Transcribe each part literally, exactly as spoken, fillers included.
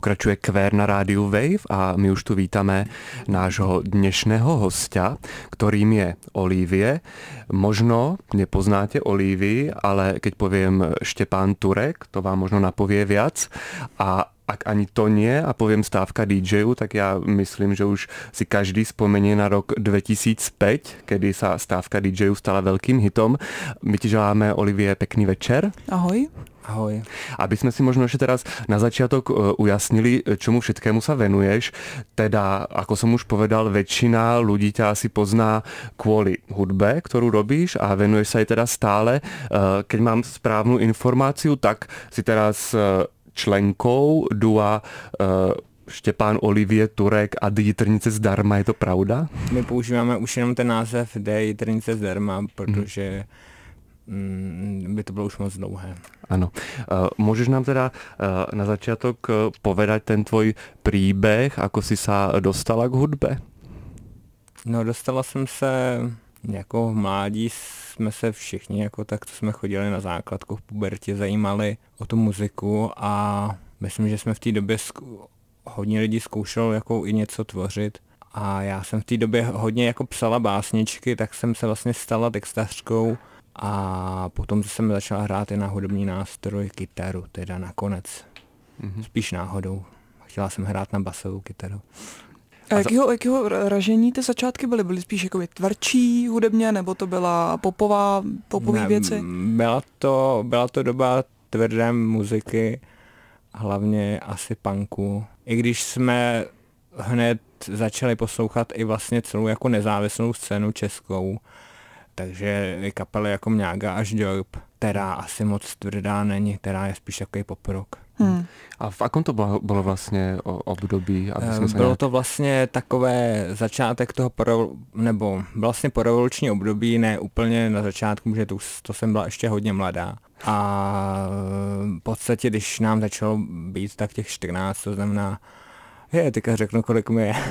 Pokračuje Kvér na rádiu Wave a my už tu vítame nášho dnešného hostia, ktorým je Olivie. Možno nepoznáte Olivii, ale keď poviem Štepán Turek, to vám možno napovie viac. A ak ani to nie a poviem stávka dý džeju, tak ja myslím, že už si každý spomenie na rok dvetisícpäť, kedy sa stávka dý džeju stala veľkým hitom. My ti želáme, Olivie, pekný večer. Ahoj. Ahoj. Aby sme si možno ešte teraz na začiatok ujasnili, čomu všetkému sa venuješ. Teda, ako som už povedal, väčšina ľudí ťa asi pozná kvôli hudbe, ktorú robíš a venuješ sa jej teda stále. Keď mám správnu informáciu, tak si teraz členkou dua Štěpán, Olivie, Turek a Jitrnice zdarma, je to pravda? My používáme už jenom ten název D Jitrnice zdarma, protože mm. by to bylo už moc dlouhé. Áno. Môžeš nám teda na začiatok povedať ten tvoj príbeh, ako si sa dostala k hudbe? No, dostala jsem se, jako v mládí jsme se všichni, jako tak, co jsme chodili na základku v pubertě, zajímali o tu muziku a myslím, že jsme v té době zku, hodně lidí zkoušelo jako i něco tvořit a já jsem v té době hodně jako psala básničky, tak jsem se vlastně stala textařkou a potom jsem začala hrát i na hudební nástroj, kytaru, teda nakonec. Mm-hmm. Spíš náhodou. Chtěla jsem hrát na basovou kytaru. A jakého, jakého ražení ty začátky byly? Byly spíš jakoby tvrdší hudebně, nebo to byla popová, popový ne, věci? Byla to, byla to doba tvrdé muziky, hlavně asi punku. I když jsme hned začali poslouchat i vlastně celou jako nezávislou scénu českou, takže i kapely jako Mňága až Job, která asi moc tvrdá není, která je spíš takový pop-rock. Hmm. A v akom to bylo, bylo vlastně období? Aby jsme bylo nějak... to vlastně takové začátek toho, pro, nebo vlastně porevoluční období, ne úplně na začátku, protože to, to jsem byla ještě hodně mladá. A v podstatě, když nám začalo být tak těch čtrnáct, to znamená, je, teďka řeknu, kolik mi je.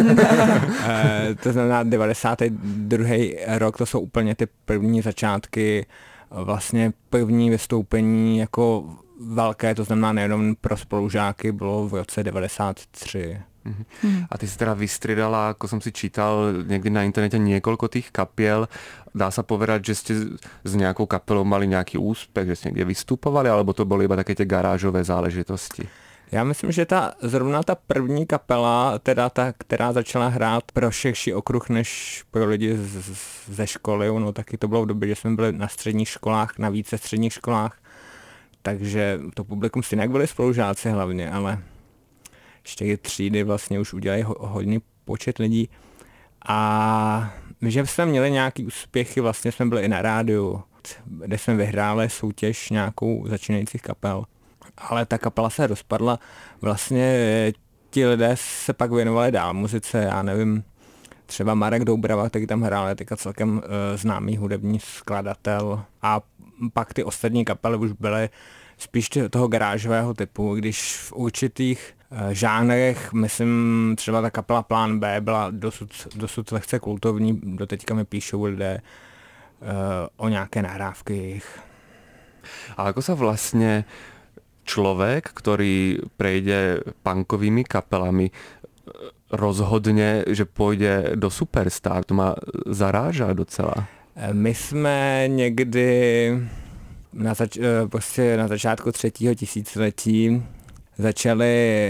To znamená devadesátý druhý rok, to jsou úplně ty první začátky, vlastně první vystoupení jako velké, to znamená nejenom pro spolužáky, bylo v roce devadesát tři. Mm-hmm. A ty si teda vystřídala, ako som si čítal niekde na internete, niekoľko tých kapiel. Dá sa povedať, že ste s nejakou kapelou mali nejaký úspech, že ste niekde vystupovali, alebo to boli iba také tie garážové záležitosti? Já myslím, že ta, zrovna ta první kapela, teda ta, která začala hrát pro širší okruh než pro lidi z, z, ze školy, no taky to bylo v době, že jsme byli na středních školách, na více středních školách, takže to publikum si nějak byli spolužáci hlavně, ale čtyři třídy vlastně už udělají ho, hodně počet lidí a my, že jsme měli nějaký úspěchy, vlastně jsme byli i na rádiu, kde jsme vyhráli soutěž nějakou začínajících kapel. Ale ta kapela se rozpadla, vlastně ti lidé se pak věnovali dál muzice, já nevím, třeba Marek Doubrava, který tam hrál, je teďka celkem e, známý hudební skladatel a pak ty ostatní kapely už byly spíš toho garážového typu, když v určitých e, žánrech, myslím, třeba ta kapela Plán B byla dosud, dosud lehce kultovní, doteďka mi píšou lidé e, o nějaké nahrávky jejich. A ako sa vlastne človek, ktorý prejde punkovými kapelami, rozhodne, že pôjde do Superstar? To ma zaráža docela. My jsme někdy na, zač- prostě na začátku třetího tisíciletí začali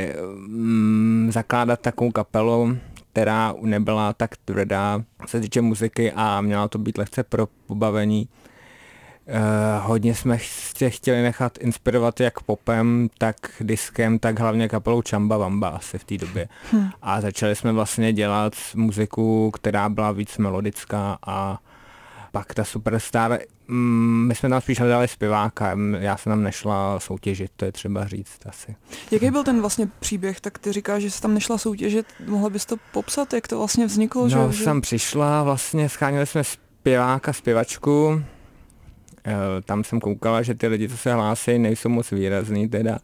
mm, zakládat takovou kapelu, která nebyla tak tvrdá, se týče muziky a měla to být lehce pro pobavení. Uh, hodně jsme se chtěli nechat inspirovat jak popem, tak diskem, tak hlavně kapelou Chamba Wamba asi v té době. Hmm. A začali jsme vlastně dělat muziku, která byla víc melodická a pak ta Superstar, mm, my jsme tam spíš hledali zpěváka, já jsem tam nešla soutěžit, to je třeba říct asi. Jaký byl ten vlastně příběh, tak ty říkáš, že jsi tam nešla soutěžit, mohla bys to popsat, jak to vlastně vzniklo? No, že, jsem že... přišla, vlastně schánili jsme zpěváka, zpěvačku, tam jsem koukala, že ty lidi, co se hlásí, nejsou moc výrazný, teda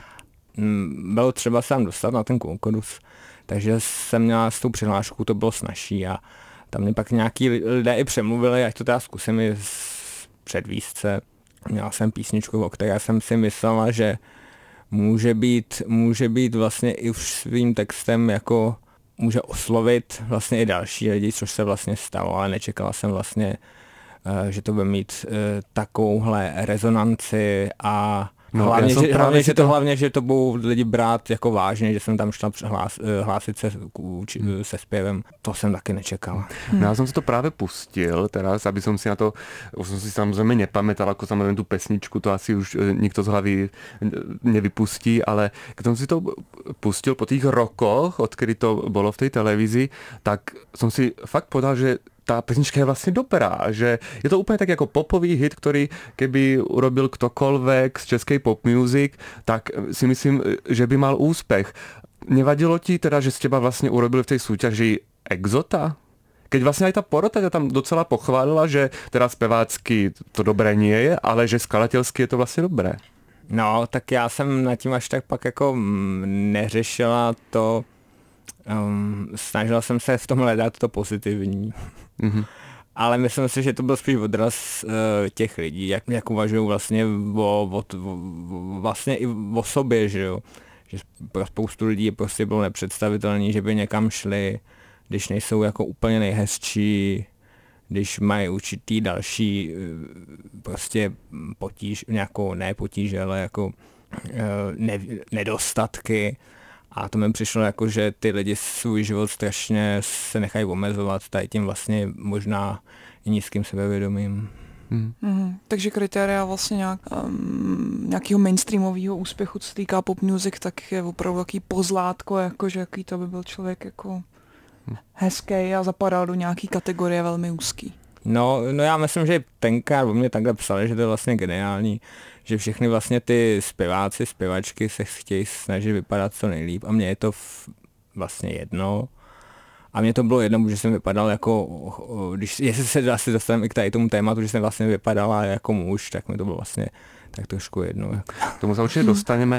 bylo třeba se tam dostat na ten konkurs, takže jsem měla s tou přihláškou, to bylo snazší a tam mě pak nějaký lidé i přemluvili, ať to teda zkusím i předvíst se. Měla jsem písničku, o které jsem si myslela, že může být, může být vlastně i už svým textem jako může oslovit vlastně i další lidi, což se vlastně stalo, ale nečekala jsem vlastně, že to bude mít takovouhle rezonanci a No, hlavně, že, hlavně, že to, to... hlavně, že to budou lidi brát jako vážně, že jsem tam šla hlás, hlásit se hmm. se zpěvem, to jsem taky nečekal. Hmm. No, já jsem si to právě pustil teraz, aby som si na to, už som si samozrejme nepamätal, ako samozrejme tú pesničku, to asi už nikto z hlavy nevypustí, ale keď som si to pustil po tých rokoch, odkedy to bolo v tej televízii, tak som si fakt povedal, že tá pesnička je vlastne dobrá, že je to úplne tak ako popový hit, ktorý keby urobil ktokoľvek z českej pop music, tak si myslím, že by mal úspech. Nevadilo ti teda, že z teba vlastne urobili v tej súťaži exota? Keď vlastne aj tá porota ťa tam docela pochválila, že teda spevácky to dobré nie je, ale že skladateľsky je to vlastne dobré. No, tak já jsem nad tím až tak pak jako neřešila to, um, snažila jsem se v tom hledat to pozitivní. Mm-hmm. Ale myslím si, že to byl spíš odraz uh, těch lidí, jak, jak uvažují vlastně o, o, o, vlastně i o sobě, že jo. Že pro spoustu lidí prostě bylo nepředstavitelné, že by někam šli, když nejsou jako úplně nejhezčí, když mají určitý další prostě potíž, nějakou ne potíže, ale jako ne, nedostatky. A to mi přišlo jako, že ty lidi svůj život strašně se nechají omezovat tady tím vlastně možná nízkým sebevědomím. Hmm. Mm, takže kritéria vlastně nějak, um, nějakého mainstreamového úspěchu, co se týká pop music, tak je opravdu taký pozlátko, jakože jaký to by byl člověk jako hezký a zapadal do nějaký kategorie velmi úzký. No, no já myslím, že tenkrát o mě takhle psali, že to je vlastně geniální, že všechny vlastně ty zpěváci, zpěvačky se chtějí snažit vypadat co nejlíp a mně je to v, vlastně jedno. A mně to bylo jedno, že jsem vypadal jako, když, jestli se asi dostaneme i k tady tomu tématu, že jsem vlastně vypadala jako muž, tak mi to bylo vlastně tak trošku jedno. Jako. Tomu se určitě dostaneme.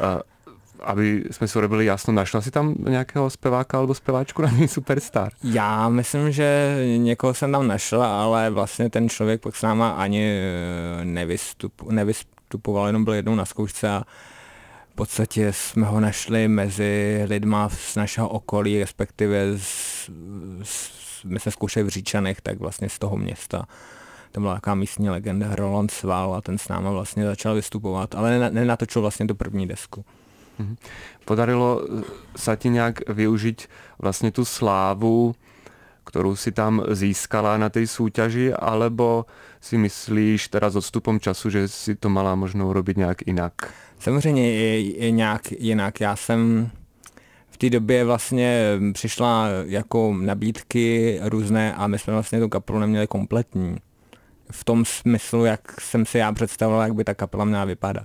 Aby jsme si urobili jasno, našla si tam nějakého zpěváka alebo zpěváčku na ní Superstar? Já myslím, že někoho jsem tam našla, ale vlastně ten člověk pak s náma ani nevystup, nevystupoval, jenom byl jednou na zkoušce a v podstatě jsme ho našli mezi lidma z našeho okolí, respektive z, z, my jsme zkoušeli v Říčanech, tak vlastně z toho města. To byla taková místní legenda Roland Sval a ten s náma vlastně začal vystupovat, ale nenatočil vlastně tu první desku. Podarilo sa ti nejak využiť vlastne tú slávu, ktorú si tam získala na tej súťaži, alebo si myslíš teraz odstupom času, že si to mala možno urobiť nejak inak? Samozřejmě je, je nějak jinak. Já jsem v té době vlastně přišla jako nabídky různé a my jsme vlastně tu kapelu neměli kompletní. V tom smyslu, jak jsem si já představovala, jak by ta kapela měla vypadat.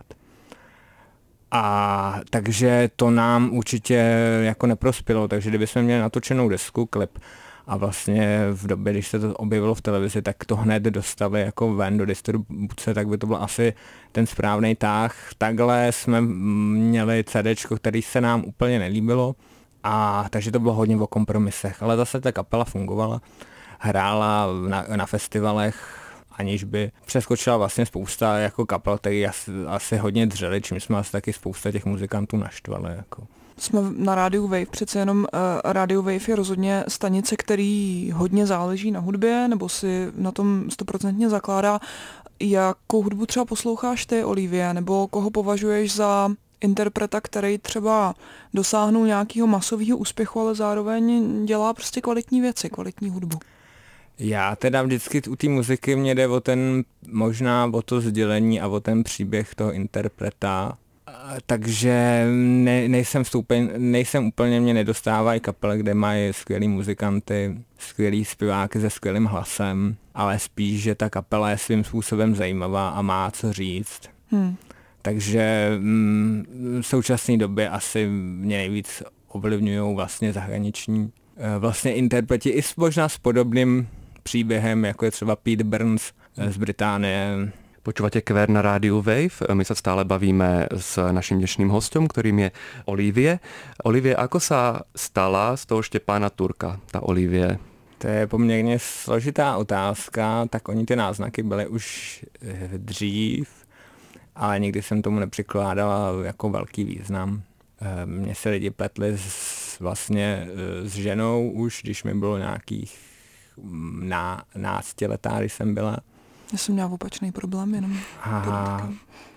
A takže to nám určitě jako neprospělo, takže kdybychom měli natočenou desku, klip a vlastně v době, když se to objevilo v televizi, tak to hned dostali jako ven do distribuce, tak by to byl asi ten správný tah. Takhle jsme měli CDčko, který se nám úplně nelíbilo a takže to bylo hodně o kompromisech, ale zase ta kapela fungovala, hrála na, na festivalech, aniž by přeskočila vlastně spousta jako kapel, který asi, asi hodně dřeli, čím jsme asi taky spousta těch muzikantů naštvali. Jako. Jsme na rádiu Wave, přece jenom uh, rádiu Wave je rozhodně stanice, který hodně záleží na hudbě, nebo si na tom stoprocentně zakládá. Jakou hudbu třeba posloucháš ty, Olivie, nebo koho považuješ za interpreta, který třeba dosáhnul nějakého masového úspěchu, ale zároveň dělá prostě kvalitní věci, kvalitní hudbu? Já teda vždycky u té muziky mě jde o ten, možná o to sdělení a o ten příběh toho interpreta, takže ne, nejsem, stoupen, nejsem úplně, mě nedostávají kapely, kde mají skvělý muzikanty, skvělý zpěváky se skvělým hlasem, ale spíš, že ta kapela je svým způsobem zajímavá a má co říct. Hmm. Takže mm, v současné době asi mě nejvíc ovlivňují vlastně zahraniční vlastně interpreti i možná s podobným příběhem, jako je třeba Pete Burns z Británie. Počúvate Kvér na rádiu Wave. My sa stále bavíme s naším dnešným hostom, ktorým je Olivie. Olivie, ako sa stala z toho Štěpána Turka, ta Olivie? To je poměrně složitá otázka, tak oni ty náznaky byly už dřív, ale nikdy jsem tomu nepřikládal jako velký význam. Mně se lidi pletli s, vlastně s ženou už, když mi bylo nějakých ná, náctiletá, když jsem byla. Já jsem měla opačný problém, jenom Aha.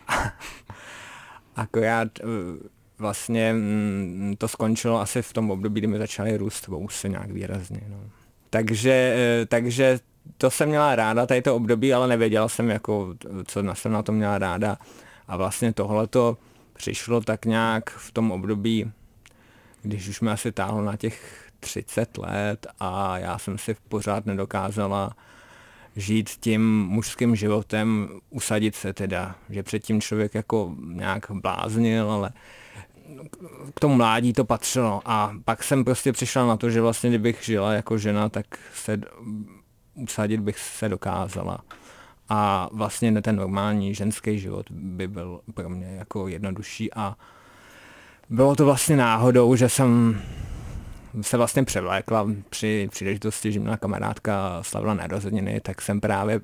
Akorát vlastně to skončilo asi v tom období, kdy mi začaly růst vousy nějak výrazně. No. Takže, takže to jsem měla ráda, tady to období, ale nevěděla jsem, jako, co jsem na to měla ráda. A vlastně tohleto přišlo tak nějak v tom období, když už mi asi táhlo na těch třicet let a já jsem si pořád nedokázala žít tím mužským životem, usadit se teda, že předtím člověk jako nějak bláznil, ale k tomu mládí to patřilo a pak jsem prostě přišla na to, že vlastně kdybych žila jako žena, tak se usadit bych se dokázala. A vlastně ten normální ženský život by byl pro mě jako jednodušší a bylo to vlastně náhodou, že jsem se vlastně převlékla při příležitosti, že měla kamarádka slavila narozeniny, tak jsem právě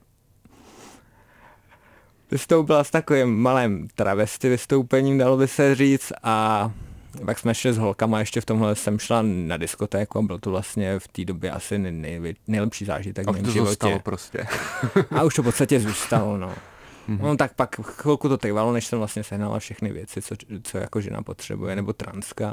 vystoupila s takovým malým travesty vystoupením, dalo by se říct, a pak jsme šli s holkama, ještě v tomhle jsem šla na diskotéku a byl to vlastně v té době asi nej, nejlepší zážitek v mém životě. Zůstalo prostě. A už to v podstatě zůstalo, no. Mm-hmm. No tak pak chvilku to trvalo, než jsem vlastně sehnala všechny věci, co, co jako žena potřebuje, nebo transka.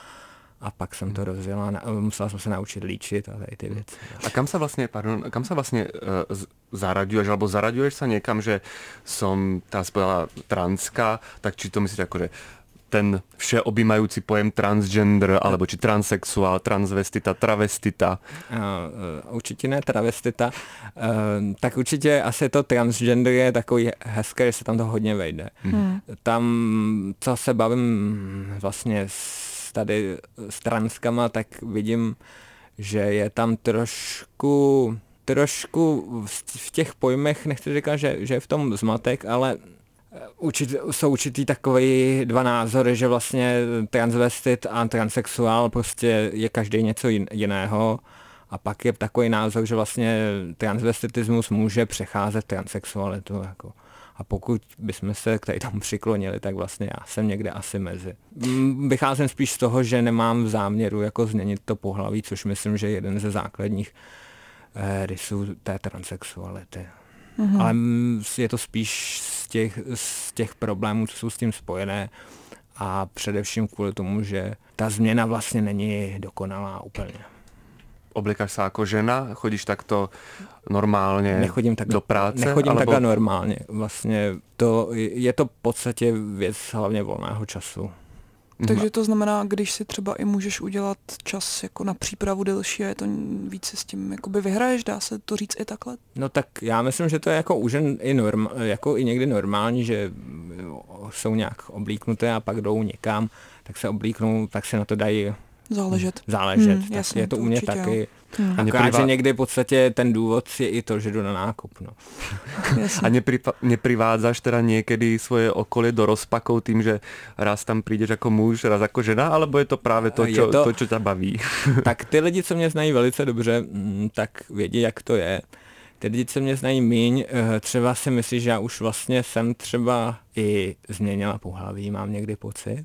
A pak jsem to rozjela, musela jsem se naučit líčit a tady ty věci. A kam sa vlastne, pardon, kam sa vlastne uh, zaraďuješ, alebo zaraďuješ sa niekam, že som tá spovedala transka, tak či to myslíš ako, že ten všeobjímajúci pojem transgender, alebo či transexuál, transvestita, travestita? Uh, uh, určitě ne travestita. Uh, tak určitě asi to transgender je takový hezké, že se tam to hodně vejde. Hmm. Tam, co se bavím vlastně s tady s transkama, tak vidím, že je tam trošku, trošku v těch pojmech, nechci říkat, že, že je v tom zmatek, ale určitý, jsou určitý takový dva názory, že vlastně transvestit a transexuál prostě je každý něco jiného a pak je takový názor, že vlastně transvestitismus může přecházet transexualitu jako. A pokud bychom se k tady tomu přiklonili, tak vlastně já jsem někde asi mezi. Vycházím spíš z toho, že nemám v záměru jako změnit to pohlaví, což myslím, že je jeden ze základních eh, rysů té transexuality. Mm-hmm. Ale je to spíš z těch, z těch problémů, co jsou s tím spojené a především kvůli tomu, že ta změna vlastně není dokonalá úplně. Obliekaš sa ako žena? Chodíš takto normálne nechodím tak, do práce? Nechodím alebo... takhle normálně. Vlastně to, je to v podstatě věc hlavně volného času. Takže to znamená, když si třeba i můžeš udělat čas jako na přípravu delší a je to více s tím jakoby vyhraješ, dá se to říct i takhle? No tak já myslím, že to je jako u žen i, norm, jako i někdy normální, že jsou nějak oblíknuté a pak jdou někam, tak se oblíknou, tak se na to dají záležet. Záležet, hmm, tak jasně, je to, to u mě taky. Hmm. A neprivá... že někdy v podstatě ten důvod je i to, že jdu na nákup. No. A nepripa- neprivádzaš teda niekedy svoje okolie do rozpakov tým, že raz tam prídeš ako muž, raz ako žena, alebo je to práve to, čo, to... to, čo ťa baví? Tak ty lidi, co mě znají velice dobře, tak vědí, jak to je. Ty lidi, co mě znají míň, třeba si myslí, že já už vlastně jsem třeba i změnila pohlaví, mám někdy pocit.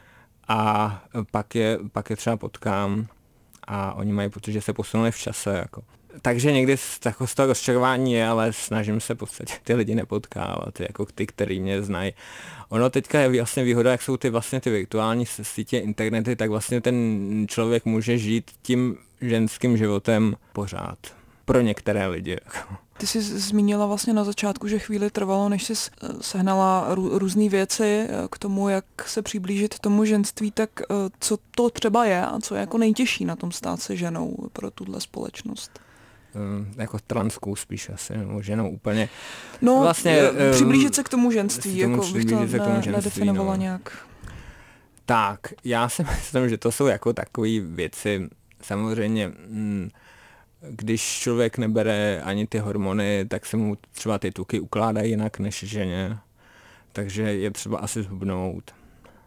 A pak je, pak je třeba potkám a oni mají pocit, že se posunuli v čase. Jako. Takže někdy z, z toho rozčarování je, ale snažím se v podstatě ty lidi nepotkávat, jako ty, který mě znají. Ono teďka je vlastně výhoda, jak jsou ty vlastně ty virtuální sítě, internety, tak vlastně ten člověk může žít tím ženským životem pořád. Pro některé lidi. Ty jsi zmínila vlastně na začátku, že chvíli trvalo, než jsi sehnala rů, různé věci k tomu, jak se přiblížit tomu ženství, tak co to třeba je a co je jako nejtěžší na tom stát se ženou pro tuhle společnost? Um, jako transkou spíš asi, nebo ženou úplně. No, vlastně, přiblížit se k tomu ženství, tomu jako bych to ne, ženství, nedefinovala no. nějak. Tak, já si myslím, že to jsou jako takové věci, samozřejmě... Mm, když člověk nebere ani ty hormony, tak se mu třeba ty tuky ukládají jinak než ženě. Takže je třeba asi zhubnout.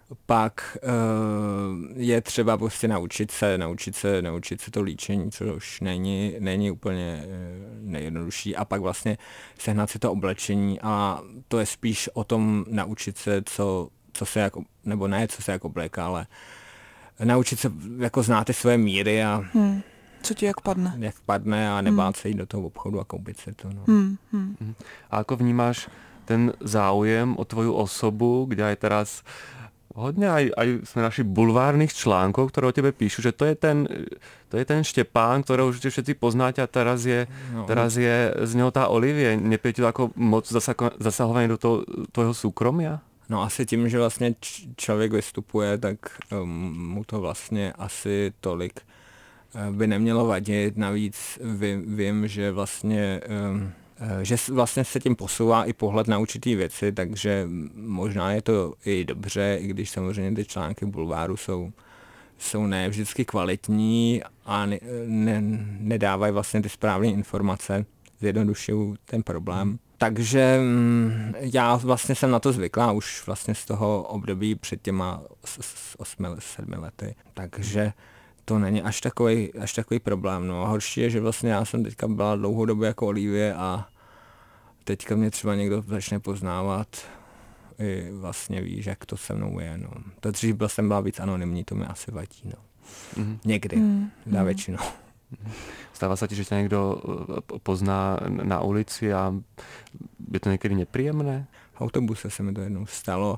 Pak uh, je třeba prostě naučit se, naučit se, naučit se to líčení, což není, není úplně uh, nejjednodušší. A pak vlastně sehnat si to oblečení a to je spíš o tom naučit se, co, co se jako, nebo ne, co se jako obléká, ale naučit se jako znát ty svoje míry a hmm. co ti jak padne. Jak padne a nebát hmm. se jít do toho obchodu a koupit si to. No. Hmm. Hmm. A ako vnímáš ten záujem o tvoju osobu, kde aj teraz hodne aj, aj sme našli bulvárnych článkov, ktoré o tebe píšu, že to je ten, to je ten Štepán, ktorého už všetci poznáte a teraz je, no, teraz je z neho tá Olivie. Nepríde to ako moc zasahovanie do toho tvojho súkromia? No asi tím, že vlastně člověk vystupuje, tak um, mu to vlastně asi tolik uh, by nemělo vadit. Navíc vím, vím že vlastně um, že vlastně se tím posouvá i pohled na určitý věci, takže možná je to i dobře, i když samozřejmě ty články bulváru jsou, jsou ne vždycky kvalitní a ne, ne, nedávají vlastně ty správné informace, zjednodušují ten problém. Takže já vlastně jsem na to zvyklá už vlastně z toho období před těma osmi, sedmi lety, takže to není až takový, až takový problém. No a horší je, že vlastně já jsem teďka byla dlouhou dobu jako Olivie a teďka mě třeba někdo začne poznávat i vlastně víš, jak to se mnou je. No. To dřív byl jsem byla víc anonymní, to mi asi vadí. No. Mm-hmm. Někdy, mm-hmm. na většinu. Stáva sa ti, že ťa niekto pozná na ulici a je to někdy nepříjemné? V autobuse se mi to jednou stalo.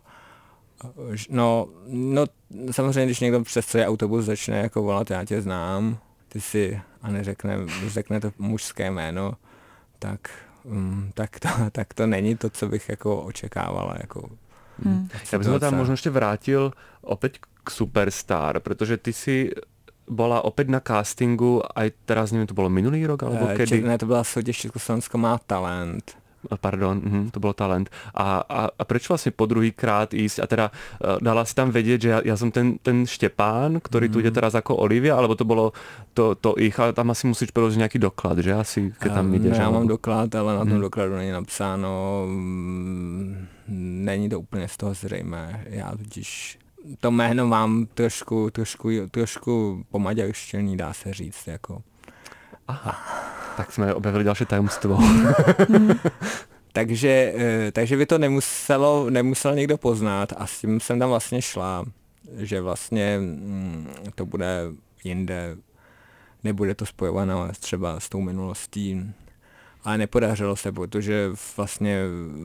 No, no samozřejmě, když někdo přes celý autobus začne jako volat, já tě znám, ty si a neřekne, řekne to mužské jméno, tak, um, tak, to, tak to není to, co bych jako očekávala. Jako hmm. Já bych se tam možno ještě vrátil opět k Superstar, protože ty si bola opäť na castingu, aj teraz neviem, to bolo minulý rok, alebo e, kedy? Či, ne, to byla soutěž Československo má talent. Pardon, uh, to bolo talent. A, a, a prečo vlastne po druhýkrát ísť a teda uh, dala si tam vedieť, že ja, ja som ten, ten Štepán, ktorý mm. tu ide teraz ako Olivia, alebo to bolo to, to ich, ale tam asi musíš priložiť nejaký doklad, že asi, keď tam um, ideš. Já alebo... mám doklad, ale na tom mm. dokladu není napsáno, není to úplně z toho zřejmé. Já totiž to jméno mám trošku, trošku, trošku pomaďarštěný, dá se říct. Jako. Aha, tak jsme objevili další tajemstvo. takže, takže by to nemuselo, nemusel někdo poznat a s tím jsem tam vlastně šla, že vlastně to bude jinde, nebude to spojované třeba s tou minulostí. Ale nepodařilo se, protože vlastně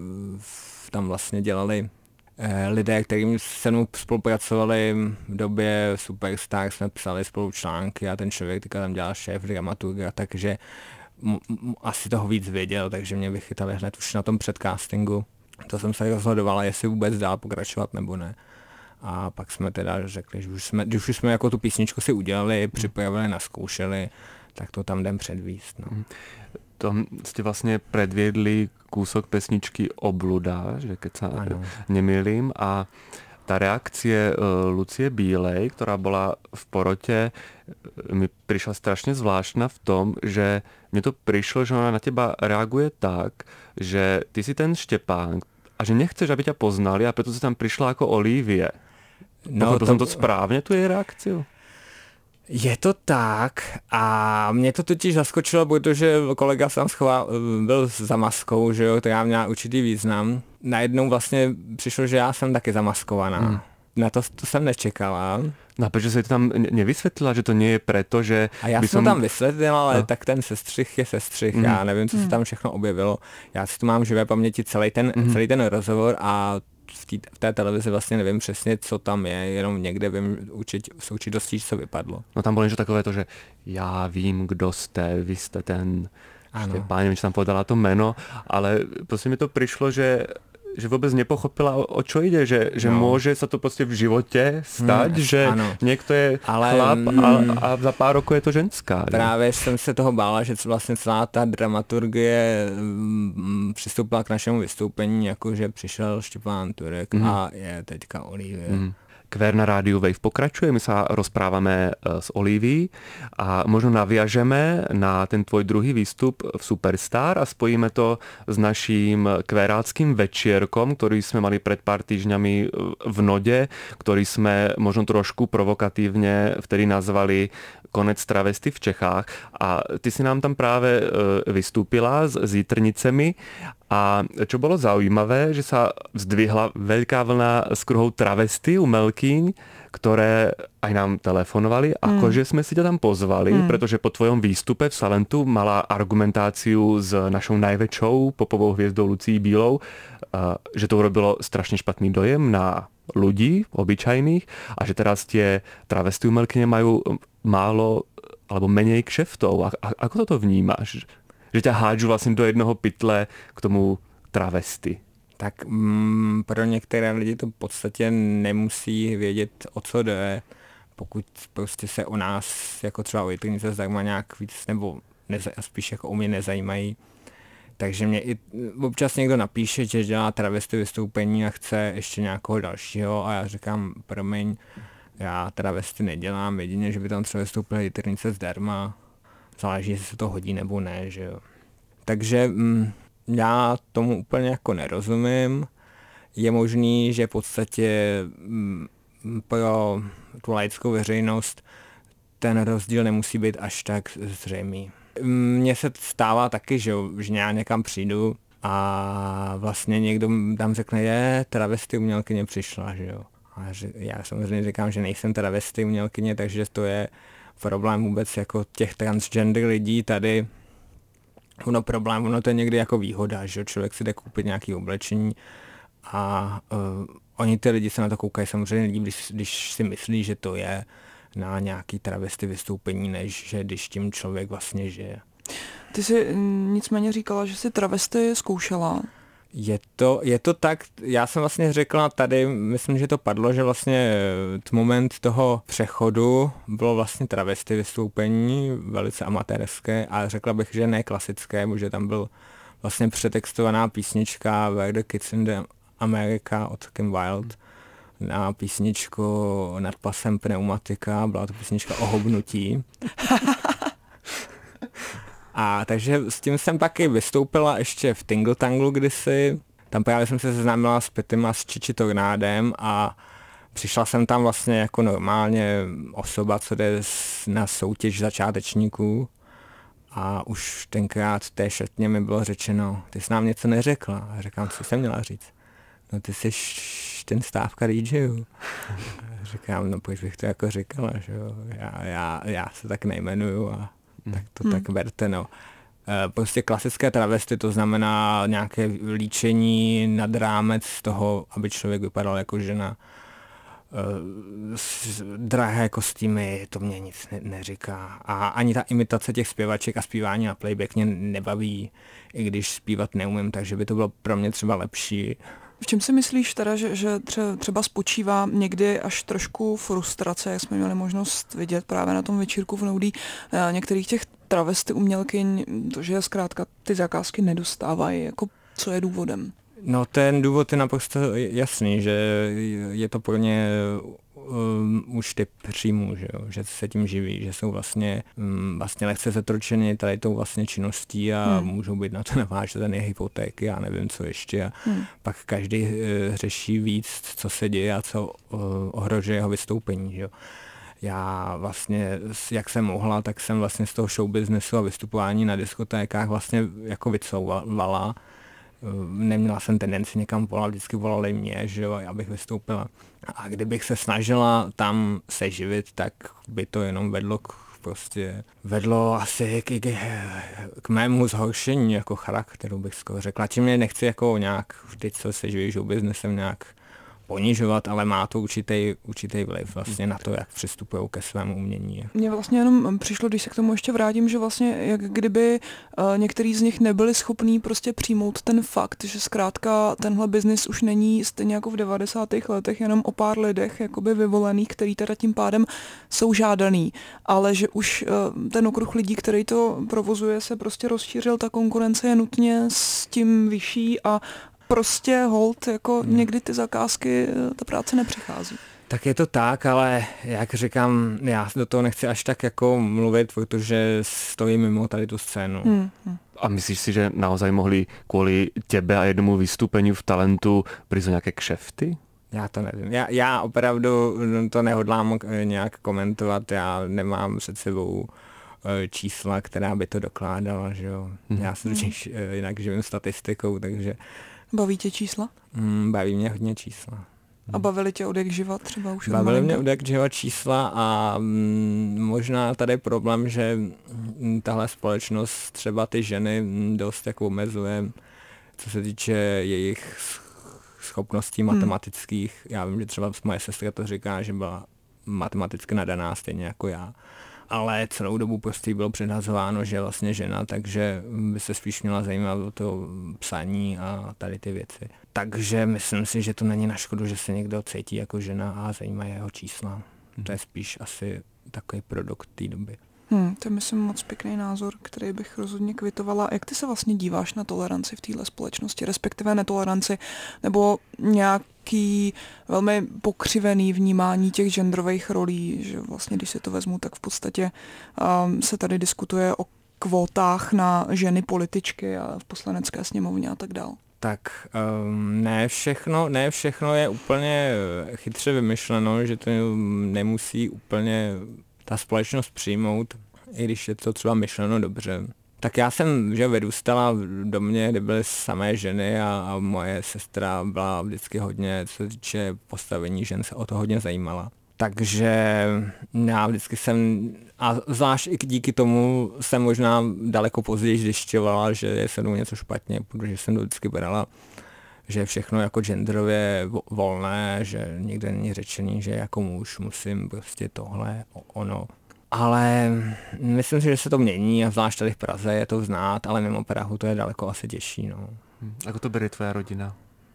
tam vlastně dělali lidé, kterým se mnou spolupracovali v době Superstar, jsme psali spolu články a ten člověk teďka tam dělal šéf dramaturga, takže m- m- asi toho víc věděl, takže mě vychytali hned už na tom předcastingu. To jsem se rozhodovala, jestli vůbec dál pokračovat nebo ne. A pak jsme teda řekli, že už jsme, když už jsme jako tu písničku si udělali, připravili, naskoušeli, tak to tam jdem předvíst. No. Tam ste vlastne predviedli kúsok pesničky Obluda, že keď sa ano. nemýlim, a tá reakcie Lucie Bílej, ktorá bola v porote, mi prišla strašne zvláštna v tom, že mne to prišlo, že ona na teba reaguje tak, že ty si ten Štepán a že nechceš, aby ťa poznali a preto si tam prišla ako Olivie. No, Pochopil to... som to správne, tu jej reakciu? Je to tak a mě to totiž zaskočilo, protože kolega sám schoval, byl za maskou, že jo, to já měla určitý význam. Najednou vlastně přišlo, že já jsem taky zamaskovaná. Hmm. Na to, to jsem nečekala. No a prečo si to tam nevysvětlila, že to nie je preto, že... A já by jsem som... tam vysvětlila, ale no. tak ten sestřih je sestřih, hmm. já nevím, co se tam všechno objevilo. Já si to mám v živé paměti celý ten, hmm. celý ten rozhovor a v, tý, v té televizi vlastně nevím přesně, co tam je, jenom někde vím určitě, s určitostí, co vypadlo. No tam bylo něco takové to, že já vím, kdo jste, vy jste ten Štepán, nevím, či tam povedala to jméno, ale prostě mi to přišlo, že že vůbec nepochopila, o, o čo ide, že, že no. môže sa to prostě v životě stať, hmm, že ano. niekto je ale, chlap a, a za pár rokov je to ženská. Právě ne? jsem se toho bála, že vlastně celá ta dramaturgie m, přistoupila k našemu vystoupení, jakože přišel Štěpán Turek hmm. a je teďka Olivie. Hmm. Kvér na rádiu Wave pokračuje, my sa rozprávame s Olivií a možno naviažeme na ten tvoj druhý výstup v Superstar a spojíme to s naším kvéráckým večierkom, ktorý sme mali pred pár týždňami v Node, ktorý sme možno trošku provokatívne vtedy nazvali Konec travesty v Čechách. A ty si nám tam práve vystúpila s Jitrnicemi a čo bolo zaujímavé, že sa vzdvihla veľká vlna z kruhov travesty, umelkyň, ktoré aj nám telefonovali, mm. akože sme si ťa tam pozvali, mm. pretože po tvojom výstupe v Salentu mala argumentáciu s našou najväčšou popovou hviezdou Lucií Bílou, že to urobilo strašne špatný dojem na ľudí, obyčajných, a že teraz tie travesty umelkyne majú málo alebo menej kšeftov. A, a, ako toto vnímaš? Že ťa hádžu vlastně do jednoho pytle k tomu travesty. Tak mm, pro některé lidi to v podstatě nemusí vědět, o co jde, pokud prostě se o nás, jako třeba o Jitrnice zdarma nějak víc, nebo neza, spíš jako o mě nezajímají. Takže mě i občas někdo napíše, že dělá travesty vystoupení a chce ještě nějakého dalšího a já říkám, promiň, já travesty nedělám, jedině, že by tam třeba vystoupila Jitrnice zdarma. Záleží, jestli se to hodí nebo ne, že jo. Takže mm, já tomu úplně jako nerozumím. Je možný, že v podstatě mm, pro tu laickou veřejnost ten rozdíl nemusí být až tak zřejmý. Mně se stává taky, že, jo, že já někam přijdu a vlastně někdo tam řekne, je, travesty umělkyně přišla, že jo. A já samozřejmě říkám, že nejsem travesty umělkyně, takže to je problém vůbec jako těch transgender lidí tady. Ono problém, ono to je někdy jako výhoda, že člověk si jde koupit nějaké oblečení a uh, oni ty lidi se na to koukají samozřejmě líp, když, když si myslí, že to je na nějaký travesty vystoupení, než že když tím člověk vlastně žije. Ty jsi nicméně říkala, že jsi travesty zkoušela. Je to, je to tak, já jsem vlastně řekla tady, myslím, že to padlo, že vlastně t moment toho přechodu bylo vlastně travesty vystoupení, velice amatérské, a řekla bych, že ne klasické, protože tam byl vlastně přetextovaná písnička Where the Kids in the America od Kim Wilde na písničku Nad pasem pneumatika, byla to písnička o hubnutí. A takže s tím jsem taky vystoupila ještě v Tingle Tangle kdysi. Tam právě jsem se seznámila s Pittym a s Chichi Tornádem a přišla jsem tam vlastně jako normálně osoba, co jde na soutěž začátečníků. A už tenkrát v té šatně mi bylo řečeno, ty jsi nám něco neřekla. A říkám, co jsem měla říct? No ty jsi ten Stávka dý džejů. Říkám, no proč bych to jako říkala, že jo? Já, já, já se tak nejmenuju a tak to hmm. tak berte, no. Prostě klasické travesty, to znamená nějaké líčení nad rámec toho, aby člověk vypadal jako žena. Drahé kostýmy, to mě nic ne- neříká. A ani ta imitace těch zpěvaček a zpívání na playback mě nebaví, i když zpívat neumím, takže by to bylo pro mě třeba lepší. V čem si myslíš teda, že, že třeba spočívá někdy až trošku frustrace, jak jsme měli možnost vidět právě na tom večírku v Noudí, některých těch travesty umělkyň, to, že zkrátka ty zakázky nedostávají, jako co je důvodem? No ten důvod je naprosto jasný, že je to pro ně um, už typ příjmů, že, jo? Že se tím živí, že jsou vlastně, um, vlastně lehce zatročeny tady tou vlastně činností a hmm. můžou být na to naváženy hypotéky a nevím co ještě a hmm. pak každý uh, řeší víc, co se děje a co uh, ohrožuje jeho vystoupení, že jo. Já vlastně, jak jsem mohla, tak jsem vlastně z toho showbiznesu a vystupování na diskotékách vlastně jako vycouvala. Neměla jsem tendenci někam volat, vždycky volali mě, že jo, abych vystoupila. A kdybych se snažila tam se živit, tak by to jenom vedlo k, prostě, vedlo asi k, k, k mému zhoršení jako charakteru, bych skoro řekla. Čím mě nechci jako nějak, vždyť co se živí showbiznesem nějak ponižovat, ale má to určitý, určitý vliv vlastně na to, jak přistupují ke svému umění. Mně vlastně jenom přišlo, když se k tomu ještě vrátím, že vlastně jak kdyby uh, některý z nich nebyli schopní prostě přijmout ten fakt, že zkrátka tenhle biznis už není stejně jako v devadesátých letech jenom o pár lidech jakoby vyvolených, který teda tím pádem jsou žádaný, ale že už uh, ten okruh lidí, který to provozuje, se prostě rozšířil, ta konkurence je nutně s tím vyšší a prostě hold, jako hmm. někdy ty zakázky, ta práce nepřichází. Tak je to tak, ale jak říkám, já do toho nechci až tak jako mluvit, protože stojím mimo tady tu scénu. Hmm, hmm. A myslíš si, že naozaj mohli kvůli tebe a jednomu vystúpeniu v Talentu prísť nějaké kšefty? Já to nevím. Já, já opravdu to nehodlám nějak komentovat, já nemám před sebou čísla, která by to dokládala, že jo. Hmm. Já se totiž jinak živím statistikou, takže... Baví tě čísla? Mm, baví mě hodně čísla. A bavili tě od jak živa třeba už? Bavili mě od jak živa čísla a mm, možná tady je problém, že tahle společnost třeba ty ženy dost jako omezuje, co se týče jejich schopností matematických. Hmm. Já vím, že třeba moje sestra to říká, že byla matematicky nadaná stejně jako já. Ale celou dobu prostě bylo předhazováno, že je vlastně žena, takže by se spíš měla zajímat o to psaní a tady ty věci. Takže myslím si, že to není na škodu, že se někdo cítí jako žena a zajímá jeho čísla. Hmm. To je spíš asi takový produkt té doby. Hmm, to je myslím moc pěkný názor, který bych rozhodně kvitovala. Jak ty se vlastně díváš na toleranci v téhle společnosti, respektive netoleranci, nebo nějaký velmi pokřivený vnímání těch genderových rolí, že vlastně, když si to vezmu, tak v podstatě um, se tady diskutuje o kvótách na ženy političky a v poslanecké sněmovně a tak dál. Tak um, ne všechno, ne všechno je úplně chytře vymyšleno, že to nemusí úplně ta společnost přijmout, i když je to třeba myšleno dobře. Tak já jsem že vyrůstala v domě, kde byly samé ženy a, a moje sestra byla vždycky hodně, co se týče postavení žen, se o to hodně zajímala. Takže já vždycky jsem, a zvlášť i díky tomu jsem možná daleko později zjišťovala, že je se mnou něco špatně, protože jsem to vždycky brala, že je všechno jako genderově volné, že nikde není řečený, že jako muž musím prostě tohle, ono. Ale myslím si, že se to mění a zvlášť tady v Praze je to znát, ale mimo Prahu to je daleko asi těžší. No. Hmm. Ako to berie tvoja rodina?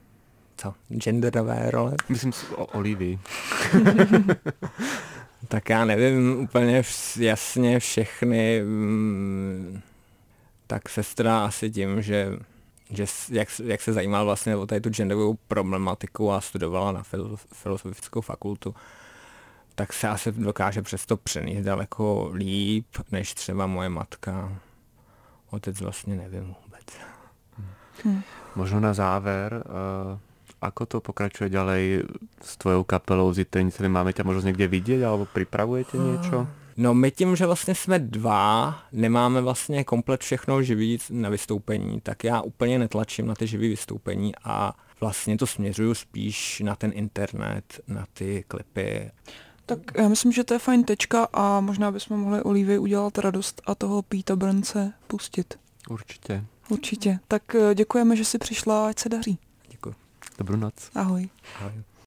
Co? Genderové role? Myslím o Olivii. Tak já nevím úplně jasně všechny. Tak sestra asi tím, že že jak, jak se zajímala vlastně o tady tu genderovou problematiku a studovala na filozofickou fakultu, tak se asi dokáže přesto přenést daleko líp, než třeba moje matka. Otec vlastně nevím vůbec. Hmm. Možno na záver, uh, ako to pokračuje ďalej s tvojou kapelou Zitenice? Máme ťa možnosť niekde vidieť, alebo pripravujete niečo? No my tím, že vlastně jsme dva, nemáme vlastně komplet všechno živý na vystoupení, tak já úplně netlačím na ty živý vystoupení a vlastně to směřuju spíš na ten internet, na ty klipy. Tak já myslím, že to je fajn tečka a možná bychom mohli Olivii udělat radost a toho Pete Burnse pustit. Určitě. Určitě. Tak děkujeme, že jsi přišla, ať se daří. Děkuji. Dobrou noc. Ahoj. Ahoj.